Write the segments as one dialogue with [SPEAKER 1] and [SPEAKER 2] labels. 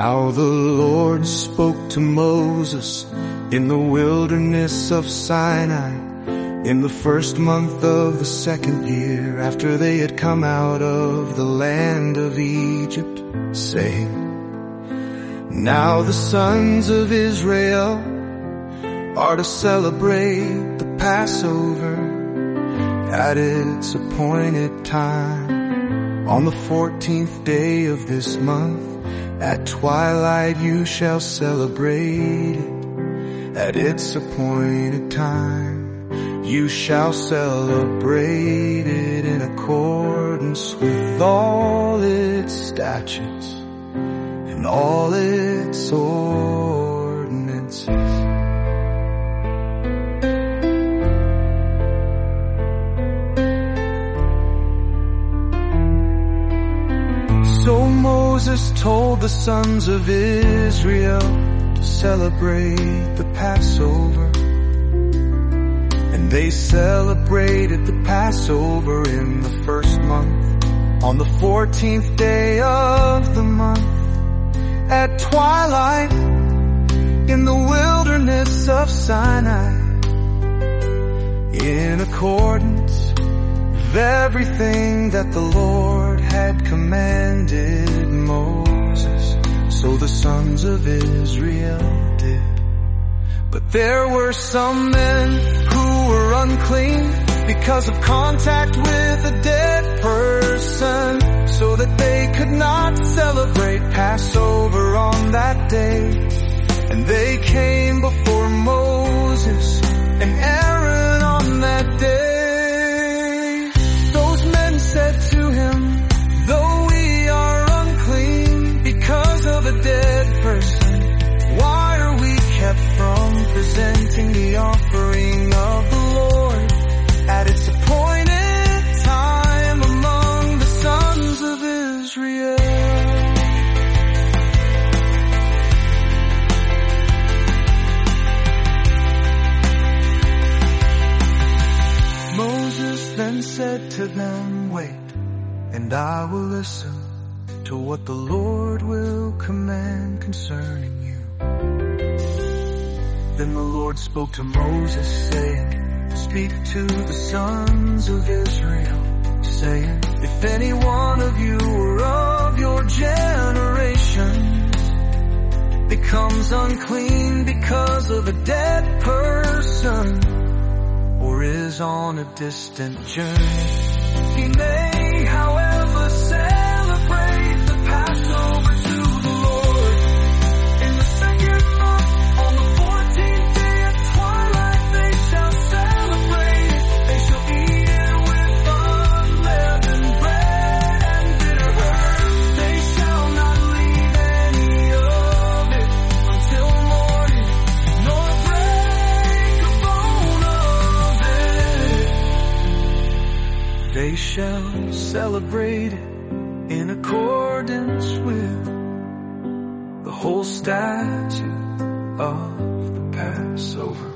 [SPEAKER 1] Now the Lord spoke to Moses in the wilderness of Sinai, in the first month of the second year after they had come out of the land of Egypt, saying, Now the sons of Israel are to celebrate the Passover at its appointed time. On the 14th day of this month, at twilight you shall celebrate it at its appointed time. You shall celebrate it in accordance with all its statutes and all its ordinances. So Moses told the sons of Israel to celebrate the Passover. And they celebrated the Passover in the first month, on the 14th day of the month, at twilight in the wilderness of Sinai, in accordance with everything that the Lord had commanded Moses. So the sons of Israel did. But there were some men who were unclean because of contact with a dead person, so that they could not celebrate Passover on that day. And they came before Moses and Aaron on that day. Those men said to him, Though we are unclean because of a dead person, why are we kept from presenting the offering of the Lord at its appointed time among the sons of Israel? Moses then said to them, Wait, and I will listen to what the Lord will command concerning you. Then the Lord spoke to Moses, saying, Speak to the sons of Israel, saying, If any one of you or of your generations becomes unclean because of a dead person, or is on a distant journey, he may, however, celebrate the Passover to the Lord in the second month. On the 14th day at twilight they shall celebrate it. They shall eat it with unleavened bread and bitter herbs. They shall not leave any of it until morning, nor break a bone of it. They shall celebrate it in accordance with the whole statute of the Passover.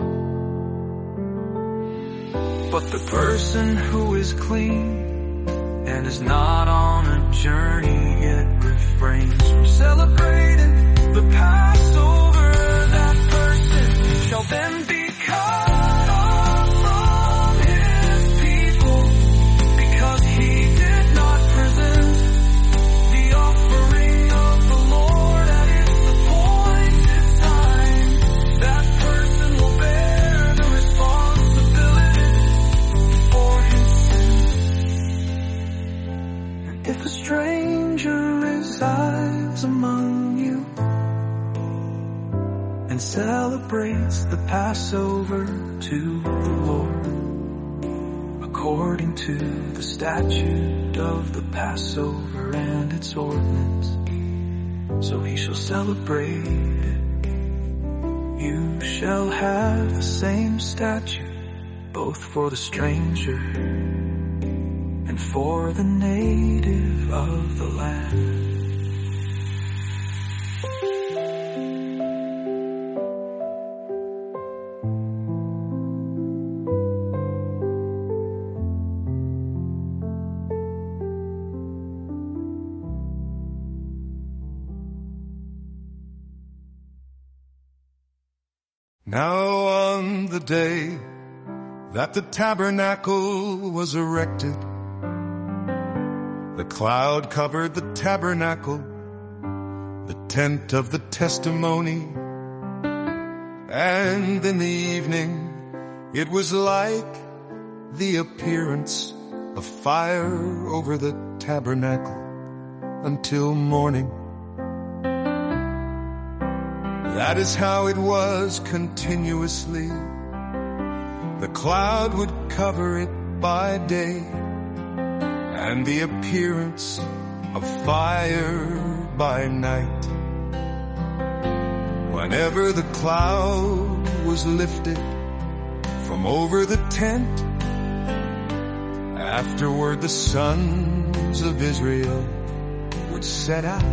[SPEAKER 1] But the person who is clean and is not on a journey yet refrains from celebrating the Passover. That person shall then be cut off from his people, because he did not present the offering of the Lord at its appointed time. That person will bear the responsibility for his sin. And if a stranger resides among you and celebrates the Passover to the Lord according to the statute of the Passover and its ordinance, so he shall celebrate it. You shall have the same statute, both for the stranger and for the native of the land. Now on the day that the tabernacle was erected, the cloud covered the tabernacle, the tent of the testimony, and in the evening it was like the appearance of fire over the tabernacle until morning. That is how it was continuously. The cloud would cover it by day, and the appearance of fire by night. Whenever the cloud was lifted from over the tent, afterward the sons of Israel would set out.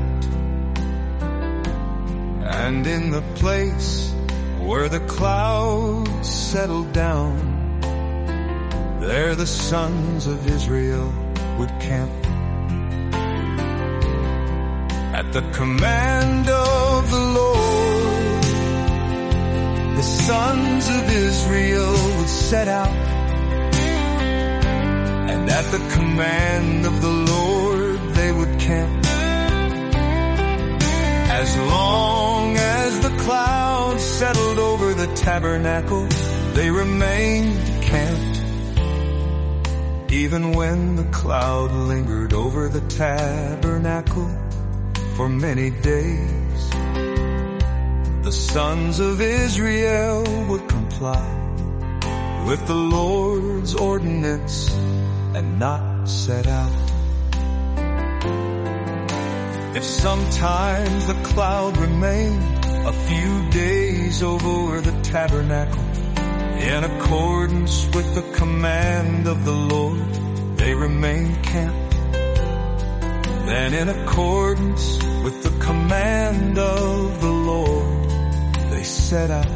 [SPEAKER 1] And in the place where the cloud settled down, there the sons of Israel would camp. At the command of the Lord, the sons of Israel would set out. And at the command of the Lord, they would camp. As long as the cloud settled over the tabernacle, they remained camped. Even when the cloud lingered over the tabernacle for many days, the sons of Israel would comply with the Lord's ordinance and not set out. If sometimes the cloud remained a few days over the tabernacle, in accordance with the command of the Lord, they remained camped. Then in accordance with the command of the Lord, they set out.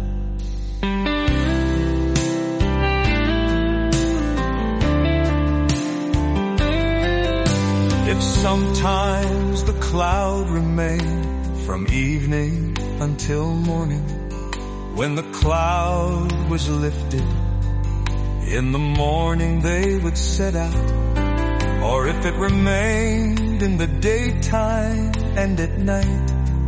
[SPEAKER 1] If sometimes the cloud remained from evening until morning, when the cloud was lifted, in the morning they would set out. Or if it remained in the daytime and at night,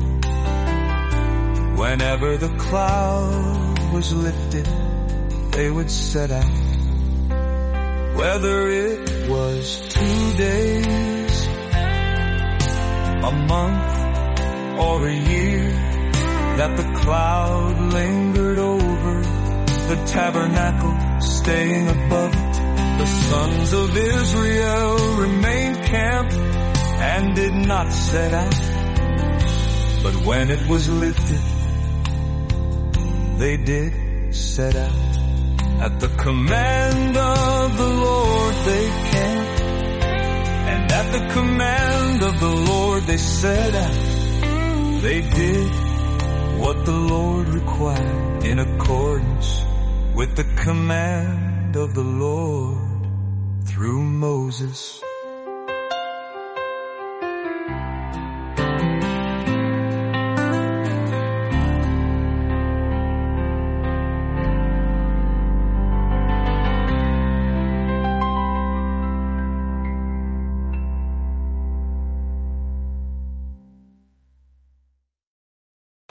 [SPEAKER 1] whenever the cloud was lifted, they would set out. Whether it was 2 days, a month, or a year that the cloud lingered over the tabernacle, staying above it, the sons of Israel remained camped and did not set out. But when it was lifted, they did set out. At the command of the Lord they camped, and at the command of the Lord they set out. They did what the Lord required in accordance with the command of the Lord through Moses.